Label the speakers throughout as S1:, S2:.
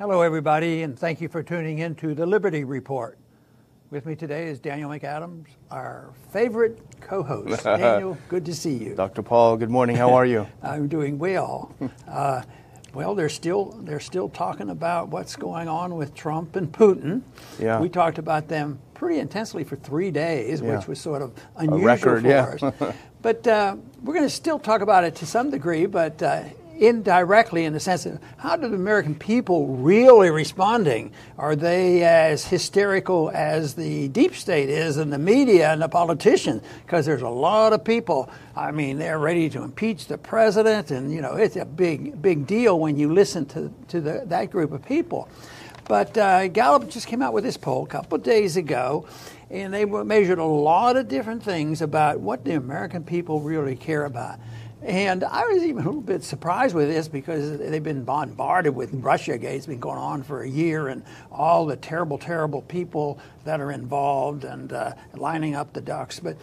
S1: Hello, everybody, and thank you for tuning in to the Liberty Report. With me today is Daniel McAdams, our favorite co-host. Daniel, good to see you.
S2: Dr. Paul, good morning. How are you?
S1: I'm doing well. Well, they're still talking about what's going on with Trump and Putin.
S2: Yeah.
S1: We talked about them pretty intensely for 3 days, which was sort of unusual
S2: record,
S1: for us. But we're going to still talk about it to some degree, but indirectly, in the sense of how do the American people really responding? Are they as hysterical as the deep state is and the media and the politicians? Because there's a lot of people, I mean, they're ready to impeach the president, and, you know, it's a big deal when you listen to that group of people. But Gallup just came out with this poll a couple of days ago, and they measured a lot of different things about what the American people really care about. And I was even a little bit surprised with this because they've been bombarded with Russiagate. It's been going on for a year, and all the terrible, terrible people that are involved and lining up the ducks. But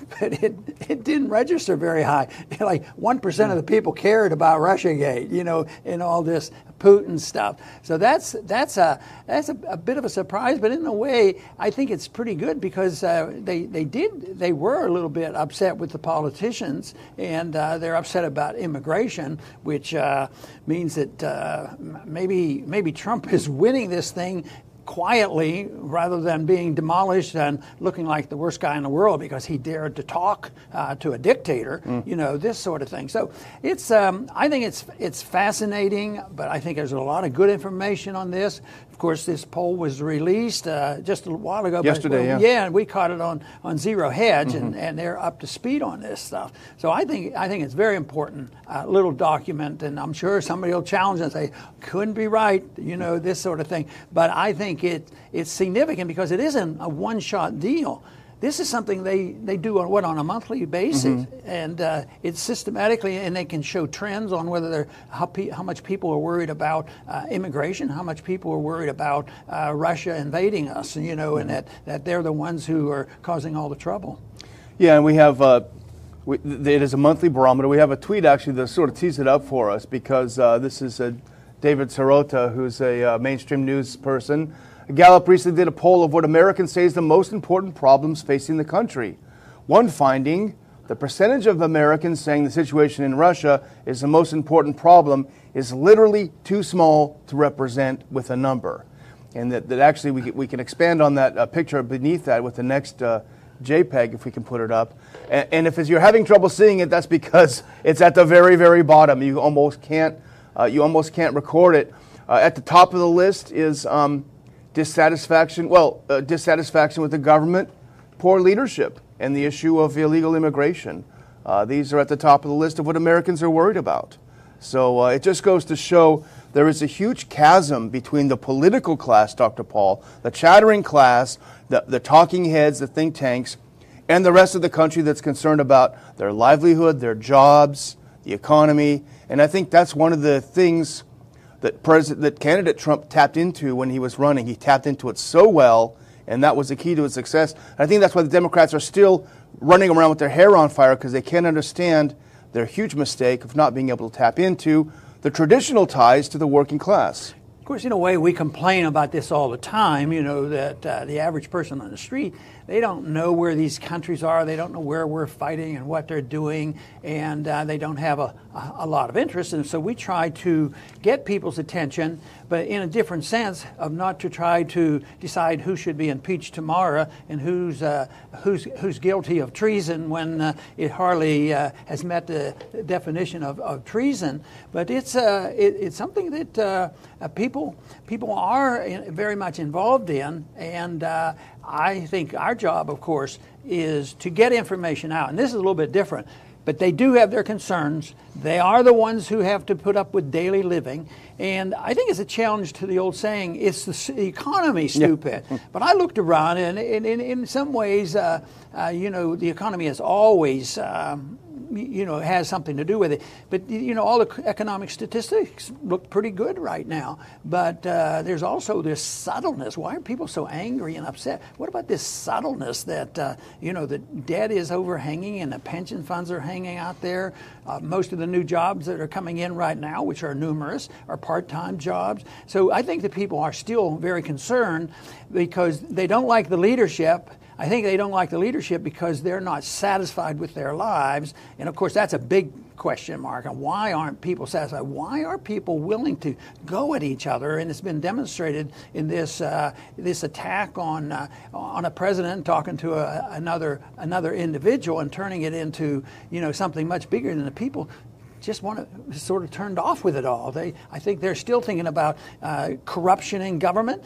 S1: it didn't register very high. Like 1% of the people cared about Russiagate, you know, and all this Putin stuff. So that's a bit of a surprise, but in a way, I think it's pretty good because they were a little bit upset with the politicians, and they're upset about immigration, which means that maybe Trump is winning this thing quietly rather than being demolished and looking like the worst guy in the world because he dared to talk to a dictator, you know, this sort of thing. So it's I think it's fascinating, but I think there's a lot of good information on this. Of course, this poll was released just a while ago.
S2: Yesterday,
S1: yeah, and we caught it on Zero Hedge, and they're up to speed on this stuff. So I think it's very important, little document, and I'm sure somebody will challenge and say, couldn't be right, you know, this sort of thing. But I think it's significant because it isn't a one-shot deal. This is something they do on a monthly basis, and it's systematically, and they can show trends on whether how much people are worried about immigration, how much people are worried about Russia invading us, you know, and that they're the ones who are causing all the trouble.
S2: Yeah, and we have it is a monthly barometer. We have a tweet actually that sort of tees it up for us because this is David Sirota, who's a mainstream news person. Gallup recently did a poll of what Americans say is the most important problems facing the country. One finding, the percentage of Americans saying the situation in Russia is the most important problem is literally too small to represent with a number. And that actually we can expand on that picture beneath that with the next JPEG, if we can put it up. And if you're having trouble seeing it, that's because it's at the very, very bottom. You almost can't record it. At the top of the list is dissatisfaction with the government, poor leadership, and the issue of illegal immigration. These are at the top of the list of what Americans are worried about. So it just goes to show there is a huge chasm between the political class, Dr. Paul, the chattering class, the talking heads, the think tanks, and the rest of the country that's concerned about their livelihood, their jobs, the economy. And I think that's one of the things that candidate Trump tapped into when he was running. He tapped into it so well, and that was the key to his success. And I think that's why the Democrats are still running around with their hair on fire, because they can't understand their huge mistake of not being able to tap into the traditional ties to the working class.
S1: Of course, in a way, we complain about this all the time, you know, that the average person on the street, they don't know where these countries are. They don't know where we're fighting and what they're doing, and they don't have a lot of interest. And so we try to get people's attention, but in a different sense of not to try to decide who should be impeached tomorrow and who's guilty of treason when it hardly has met the definition of treason. But it's something that people are very much involved in, and I think our job, of course, is to get information out. And this is a little bit different. But they do have their concerns. They are the ones who have to put up with daily living. And I think it's a challenge to the old saying, it's the economy, stupid. Yeah. But I looked around, and in some ways, you know, the economy has always has something to do with it. But all the economic statistics look pretty good right now. But there's also this subtleness. Why are people so angry and upset? What about this subtleness that the debt is overhanging and the pension funds are hanging out there? Most of the new jobs that are coming in right now, which are numerous, are part-time jobs. So I think the people are still very concerned because they don't like the leadership. I think they don't like the leadership because they're not satisfied with their lives. And, of course, that's a big question mark. And why aren't people satisfied? Why are people willing to go at each other? And it's been demonstrated in this attack on a president talking to another individual and turning it into something much bigger than the people. Just want to sort of turned off with it all. I think they're still thinking about corruption in government,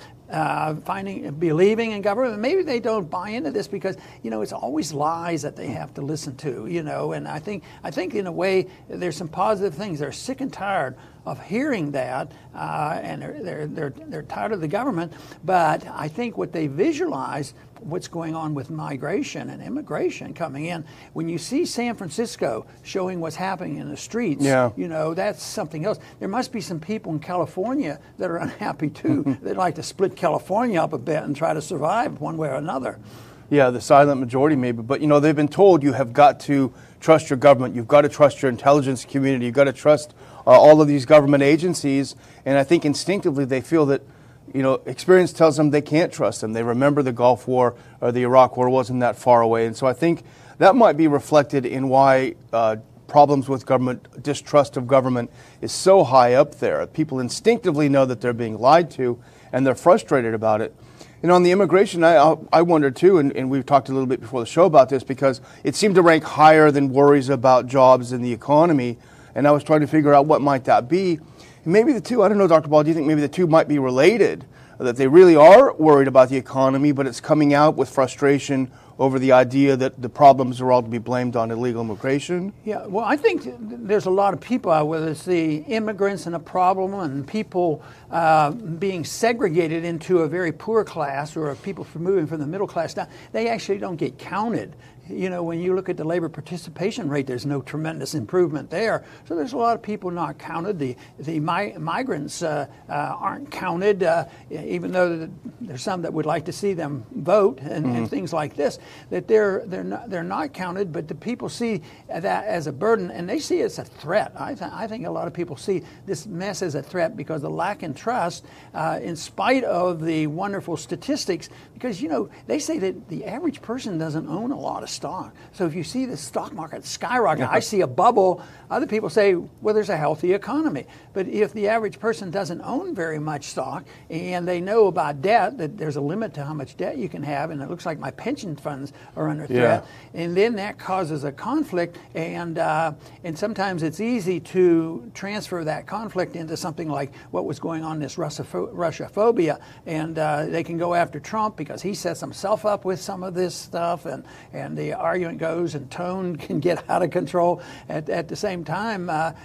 S1: believing in government. Maybe they don't buy into this because it's always lies that they have to listen to. And I think in a way there's some positive things. They're sick and tired of hearing that, and they're tired of the government. But I think what they visualize, what's going on with migration and immigration coming in, when you see San Francisco showing what's happening in the streets, that's something else. There must be some people in California that are unhappy too. They'd like to split California up a bit and try to survive one way or another.
S2: Yeah, the silent majority maybe. But, they've been told you have got to trust your government. You've got to trust your intelligence community. You've got to trust all of these government agencies. And I think instinctively they feel that, experience tells them they can't trust them. They remember the Gulf War or the Iraq War wasn't that far away. And so I think that might be reflected in why problems with government, distrust of government is so high up there. People instinctively know that they're being lied to and they're frustrated about it. And on the immigration, I wonder too, and we've talked a little bit before the show about this, because it seemed to rank higher than worries about jobs and the economy. And I was trying to figure out what might that be. And maybe the two, I don't know, Dr. Ball, do you think maybe the two might be related? That they really are worried about the economy, but it's coming out with frustration over the idea that the problems are all to be blamed on illegal immigration?
S1: Yeah, well, I think there's a lot of people, whether it's the immigrants and a problem and people being segregated into a very poor class or people moving from the middle class down, they actually don't get counted. When you look at the labor participation rate, there's no tremendous improvement there. So there's a lot of people not counted. The migrants aren't counted, even though there's some that would like to see them vote and things like this. That they're not counted, but the people see that as a burden, and they see it as a threat. I think a lot of people see this mess as a threat because the lack in trust, in spite of the wonderful statistics, because they say that the average person doesn't own a lot of stock. So if you see the stock market skyrocket, I see a bubble. Other people say, well, there's a healthy economy. But if the average person doesn't own very much stock and they know about debt, that there's a limit to how much debt you can have, and it looks like my pension funds are under threat, and then that causes a conflict, and sometimes it's easy to transfer that conflict into something like what was going on, this Russia-phobia, and they can go after Trump because he sets himself up with some of this stuff, and the argument goes, and tone can get out of control. At the same time,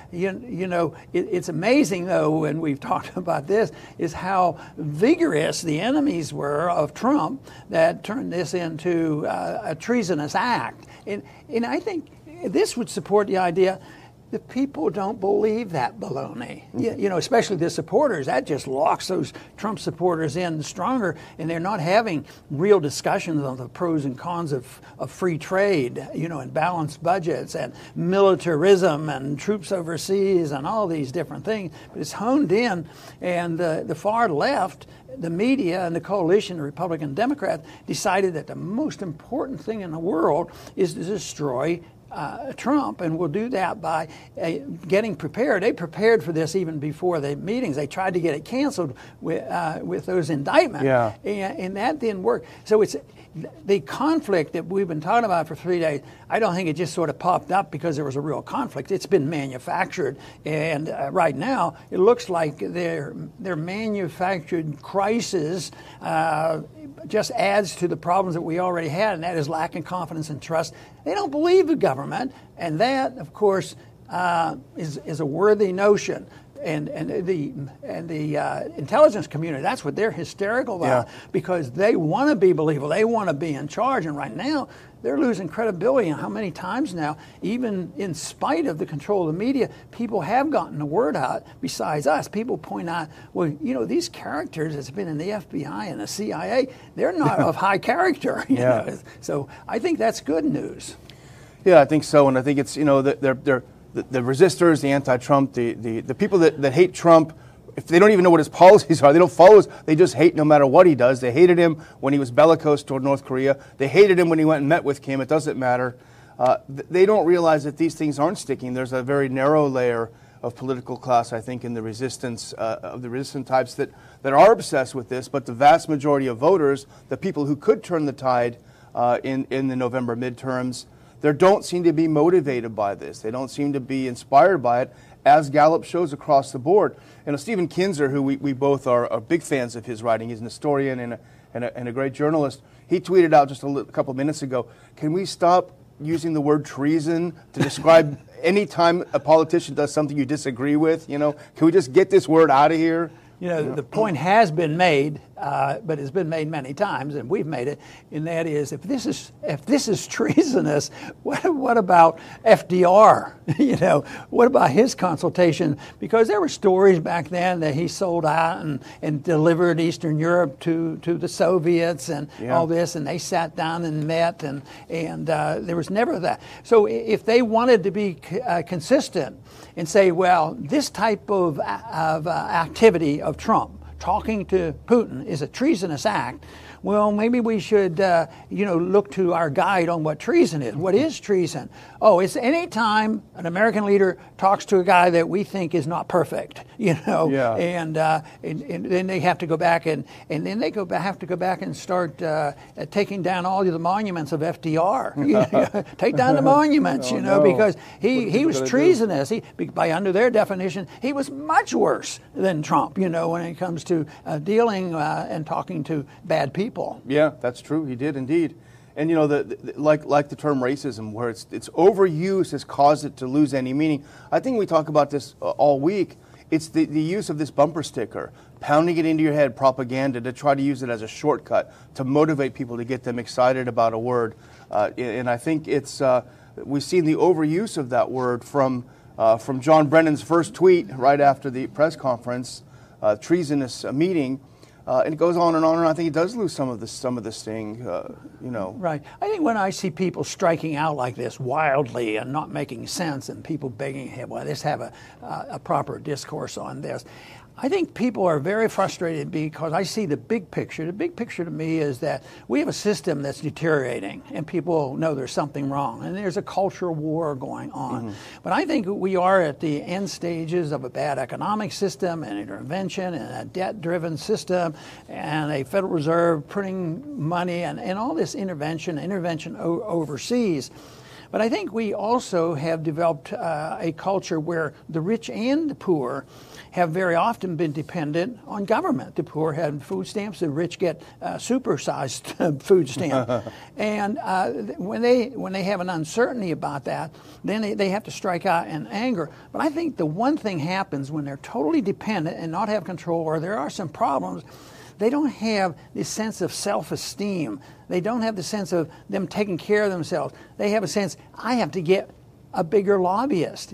S1: it's amazing, though, and we've talked about this, is how vigorous the enemies were of Trump that turned this into a treasonous act. And I think this would support the idea the people don't believe that baloney. Especially the supporters. That just locks those Trump supporters in stronger, and they're not having real discussions on the pros and cons of free trade, and balanced budgets and militarism and troops overseas and all these different things. But it's honed in, and the far left, the media and the coalition, the Republican and Democrat, decided that the most important thing in the world is to destroy Trump, and we'll do that by getting prepared. They prepared for this even before the meetings. They tried to get it canceled with those indictments, and that didn't work. So it's the conflict that we've been talking about for 3 days. I don't think it just sort of popped up because there was a real conflict. It's been manufactured, and right now it looks like their manufactured crisis just adds to the problems that we already had, and that is lacking confidence and trust. They don't believe the government, and that, of course, is a worthy notion. the intelligence community, that's what they're hysterical about, because they want to be believable. They want to be in charge. And right now, they're losing credibility. And how many times now, even in spite of the control of the media, people have gotten the word out besides us. People point out, well, these characters that's been in the FBI and the CIA, they're not of high character. You know? So I think that's good news.
S2: Yeah, I think so. And I think it's, they're the resistors, the anti-Trump, the people that hate Trump, if they don't even know what his policies are, they don't follow us, they just hate no matter what he does. They hated him when he was bellicose toward North Korea. They hated him when he went and met with Kim. It doesn't matter. They don't realize that these things aren't sticking. There's a very narrow layer of political class, I think, in the resistance, of the resistant types that are obsessed with this. But the vast majority of voters, the people who could turn the tide in the November midterms, they don't seem to be motivated by this. They don't seem to be inspired by it, as Gallup shows across the board. Stephen Kinzer, who we both are big fans of his writing, he's an historian and a great journalist, he tweeted out just a couple of minutes ago, can we stop using the word treason to describe any time a politician does something you disagree with? Can we just get this word out of here?
S1: The point has been made, but it's been made many times, and we've made it. And that is, if this is treasonous, what about FDR? What about his consultation? Because there were stories back then that he sold out and delivered Eastern Europe to the Soviets and all this, and they sat down and met, and there was never that. So if they wanted to be consistent and say, well, this type of activity of Trump talking to Putin is a treasonous act, well, maybe we should, look to our guide on what treason is. What is treason? Oh, it's any time an American leader talks to a guy that we think is not perfect, and then they have to go back and then they have to go back and start taking down all the monuments of FDR. Take down the monuments, because he was treasonous. By under their definition, he was much worse than Trump, when it comes to dealing and talking to bad people.
S2: Yeah, that's true. He did indeed. And like the term racism, where its overuse has caused it to lose any meaning. I think we talk about this all week. It's the use of this bumper sticker, pounding it into your head, propaganda, to try to use it as a shortcut to motivate people, to get them excited about a word. And I think it's we've seen the overuse of that word from John Brennan's first tweet right after the press conference, treasonous meeting. And it goes on, and I think it does lose some of the sting,
S1: Right. I think when I see people striking out like this wildly and not making sense, and people begging, hey, well, let's have a proper discourse on this, I think people are very frustrated because I see the big picture. The big picture to me is that we have a system that's deteriorating, and people know there's something wrong, and there's a cultural war going on. Mm-hmm. But I think we are at the end stages of a bad economic system, and intervention, and a debt-driven system, and a Federal Reserve printing money, and all this intervention overseas. But I think we also have developed a culture where the rich and the poor have very often been dependent on government. The poor have food stamps, the rich get supersized food stamp. And when they have an uncertainty about that, then they have to strike out in anger. But I think the one thing happens when they're totally dependent and not have control, or there are some problems, they don't have this sense of self-esteem. They don't have the sense of them taking care of themselves. They have a sense, I have to get a bigger lobbyist.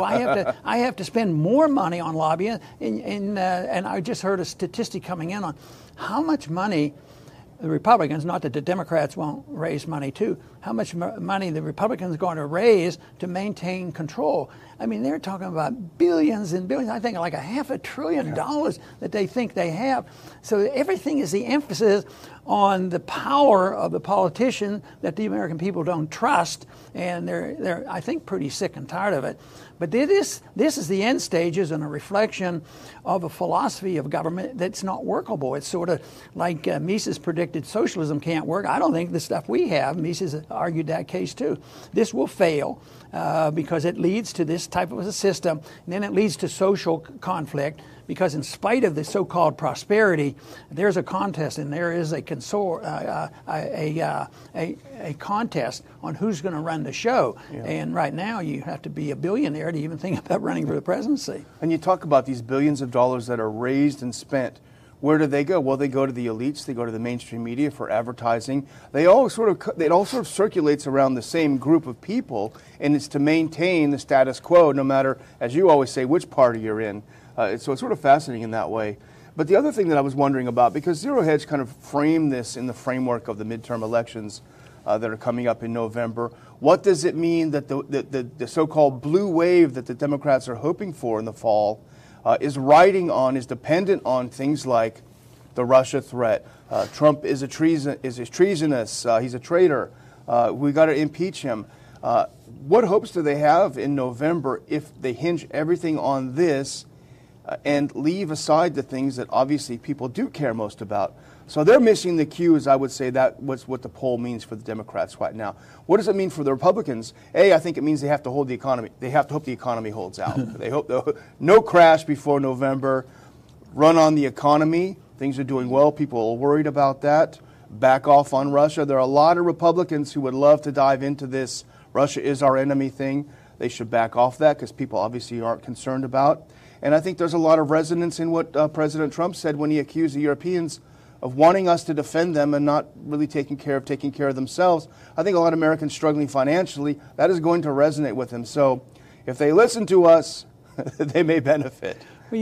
S1: I have to spend more money on lobbyists. And I just heard a statistic coming in on how much money the Republicans, not that the Democrats won't raise money too, how much money the Republicans are going to raise to maintain control. I mean, they're talking about billions and billions, I think like $500 billion that they think they have. So everything is the emphasis on the power of the politician that the American people don't trust, and they're I think, pretty sick and tired of it. But this is the end stages and a reflection of a philosophy of government that's not workable. It's sort of like Mises predicted predicted socialism can't work. I don't think the stuff we have, Mises argued that case too. This will fail because it leads to this type of a system, and then it leads to social conflict, because in spite of the so-called prosperity, there's a contest, and there is a contest on who's going to run the show. Yeah. And right now, you have to be a billionaire to even think about running for the presidency.
S2: And you talk about these billions of dollars that are raised and spent. Where do they go? Well, they go to the elites. They go to the mainstream media for advertising. It all sort of circulates around the same group of people, and it's to maintain the status quo, no matter, as you always say, which party you're in. So it's sort of fascinating in that way. But the other thing that I was wondering about, because Zero Hedge kind of framed this in the framework of the midterm elections that are coming up in November, what does it mean that the so-called blue wave that the Democrats are hoping for in the fall is dependent on things like the Russia threat? Trump is treasonous. He's a traitor. We got to impeach him. What hopes do they have in November if they hinge everything on this and leave aside the things that obviously people do care most about? So they're missing the cues, I would say. That was what the poll means for the Democrats right now. What does it mean for the Republicans? I think it means they have to hold the economy. They have to hope the economy holds out. They hope no crash before November. Run on the economy. Things are doing well. People are worried about that. Back off on Russia. There are a lot of Republicans who would love to dive into this Russia is our enemy thing. They should back off that, because people obviously aren't concerned about. And I think there's a lot of resonance in what President Trump said when he accused the Europeans of wanting us to defend them and not really taking care of themselves. I think a lot of Americans struggling financially, that is going to resonate with them. So if they listen to us, they may benefit.
S1: Well,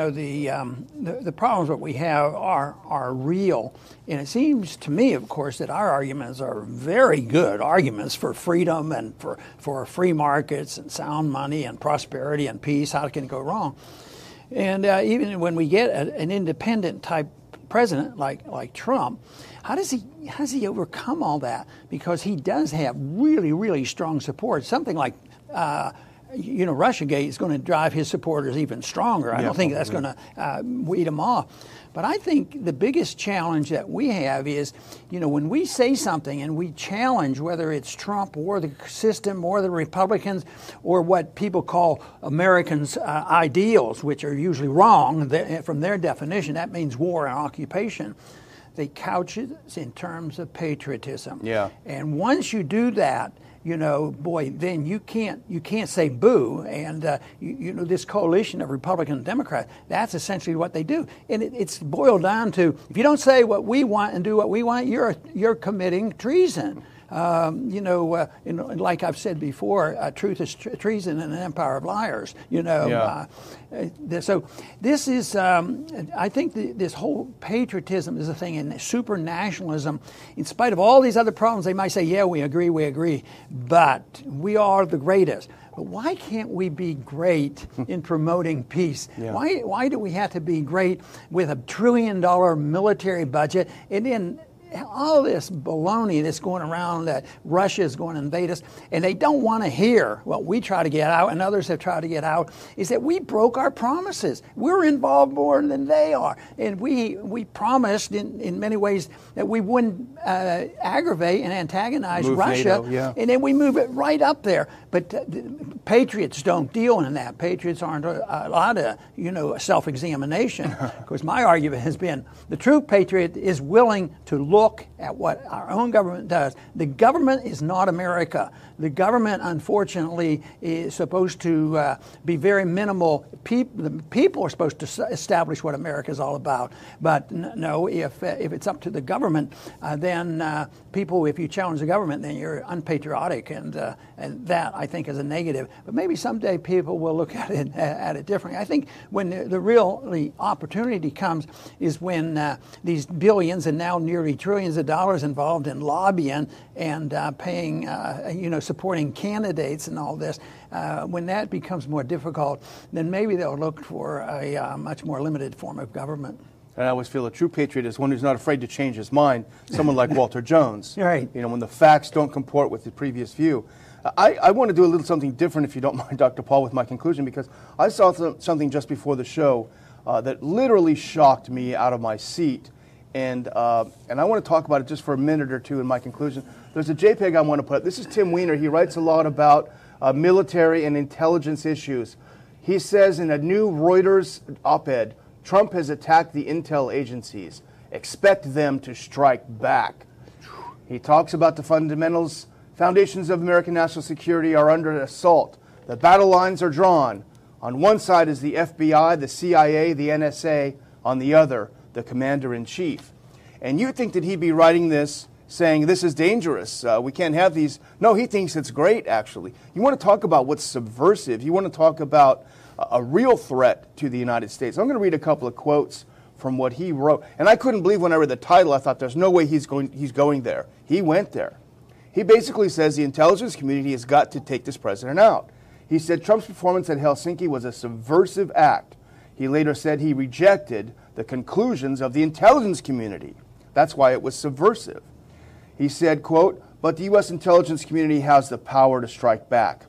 S1: the problems that we have are real, and it seems to me, of course, that our arguments are very good arguments for freedom and for free markets and sound money and prosperity and peace. How can it go wrong? And even when we get an independent type president like Trump, how does he overcome all that? Because he does have really, really strong support. Something like Russiagate is going to drive his supporters even stronger. I don't think that's going to weed them off. But I think the biggest challenge that we have is, when we say something and we challenge whether it's Trump or the system or the Republicans or what people call Americans' ideals, which are usually wrong from their definition, that means war and occupation. They couch it in terms of patriotism. Yeah. And once you do that, then you can't say boo. And this coalition of Republicans and Democrats, that's essentially what they do. And it's boiled down to, if you don't say what we want and do what we want, you're committing treason. Like I've said before, truth is treason in an empire of liars. So this is, I think this whole patriotism is a thing, and supranationalism, in spite of all these other problems, they might say, yeah, we agree, but we are the greatest. But why can't we be great in promoting peace? Yeah. Why do we have to be great with $1 trillion military budget and then all this baloney that's going around that Russia is going to invade us, and they don't want to hear what we try to get out and others have tried to get out, is that we broke our promises. We're involved more than they are. And we promised in many ways that we wouldn't aggravate and antagonize Russia, NATO, and then we move it right up there. But patriots don't deal in that. Patriots aren't a lot of, self-examination. Because my argument has been the true patriot is willing to look at what our own government does. The government is not America. The government, unfortunately, is supposed to be very minimal. The people are supposed to establish what America is all about. But no, if it's up to the government, then people, if you challenge the government, then you're unpatriotic, and that, I think, is a negative. But maybe someday people will look at it differently. I think when the real opportunity comes is when these billions and now nearly trillions of dollars involved in lobbying and paying, supporting candidates and all this. When that becomes more difficult, then maybe they'll look for a much more limited form of government.
S2: And I always feel a true patriot is one who's not afraid to change his mind, someone like Walter Jones.
S1: Right.
S2: When the facts don't comport with the previous view. I want to do a little something different, if you don't mind, Dr. Paul, with my conclusion, because I saw something just before the show that literally shocked me out of my seat. And I want to talk about it just for a minute or two in my conclusion. There's a JPEG I want to put up. This is Tim Weiner. He writes a lot about military and intelligence issues. He says in a new Reuters op-ed, Trump has attacked the intel agencies. Expect them to strike back. He talks about the foundations of American national security are under assault. The battle lines are drawn. On one side is the FBI, the CIA, the NSA. On the other, the commander-in-chief. And you think that he'd be writing this saying this is dangerous, we can't have these. No, he thinks it's great, actually. You want to talk about what's subversive. You want to talk about a real threat to the United States. I'm going to read a couple of quotes from what he wrote. And I couldn't believe when I read the title, I thought there's no way he's going there. He went there. He basically says the intelligence community has got to take this president out. He said Trump's performance at Helsinki was a subversive act. He later said he rejected the conclusions of the intelligence community. That's why it was subversive. He said, quote, but the U.S. intelligence community has the power to strike back.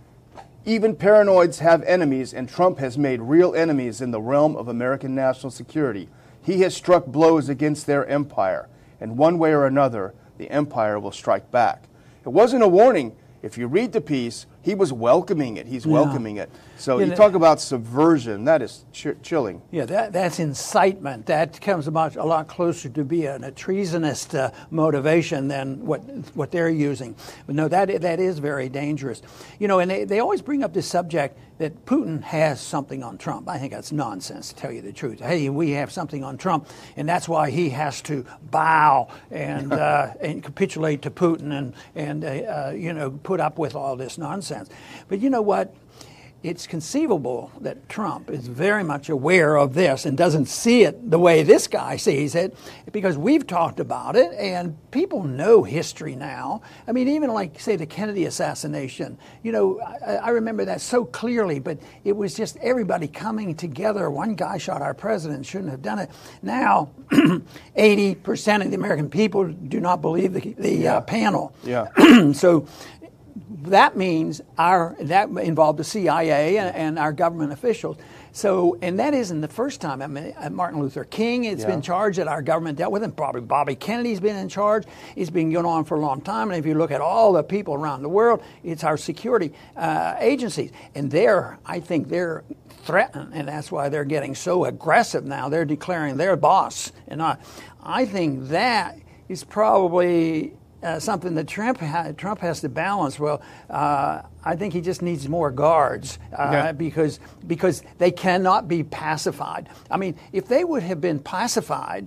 S2: Even paranoids have enemies, and Trump has made real enemies in the realm of American national security. He has struck blows against their empire, and one way or another, the empire will strike back. It wasn't a warning. If you read the piece, he was welcoming it. He's welcoming it. So you talk about subversion. That is chilling.
S1: Yeah, that's incitement. That comes about a lot closer to being a treasonous motivation than what they're using. But no, that is very dangerous. You know, and they always bring up this subject that Putin has something on Trump. I think that's nonsense, to tell you the truth. Hey, we have something on Trump, and that's why he has to bow and and capitulate to Putin and put up with all this nonsense. But you know what? It's conceivable that Trump is very much aware of this and doesn't see it the way this guy sees it, because we've talked about it and people know history now. I mean, even like, say, the Kennedy assassination, I remember that so clearly, but it was just everybody coming together. One guy shot our president, shouldn't have done it. Now, 80% of the American people do not believe the panel.
S2: Yeah.
S1: So that means that involved the CIA and our government officials. So, and that isn't the first time. I mean, Martin Luther King has been charged that our government dealt with him. Probably Bobby Kennedy's been in charge. It's been going on for a long time. And if you look at all the people around the world, it's our security agencies. And I think they're threatened, and that's why they're getting so aggressive now. They're declaring their boss. And I think that is probably something that Trump has to balance. Well, I think he just needs more guards because they cannot be pacified. I mean, if they would have been pacified,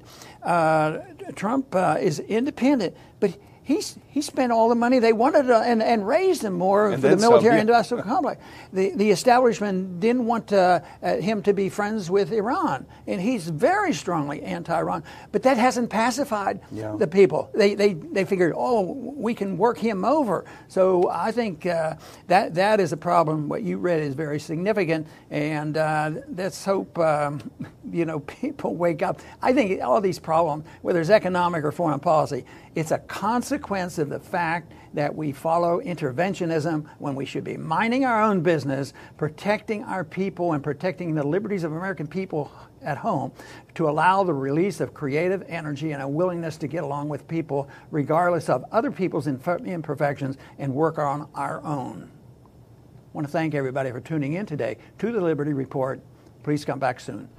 S1: Trump is independent, but he spent all the money they wanted and raised them more for the military-industrial complex. The establishment didn't want him to be friends with Iran, and he's very strongly anti-Iran. But that hasn't pacified the people. They figured, we can work him over. So I think that is a problem. What you read is very significant, and let's hope people wake up. I think all these problems, whether it's economic or foreign policy, it's a consequence of the fact that we follow interventionism when we should be minding our own business, protecting our people and protecting the liberties of American people at home, to allow the release of creative energy and a willingness to get along with people regardless of other people's imperfections and work on our own. I want to thank everybody for tuning in today to the Liberty Report. Please come back soon.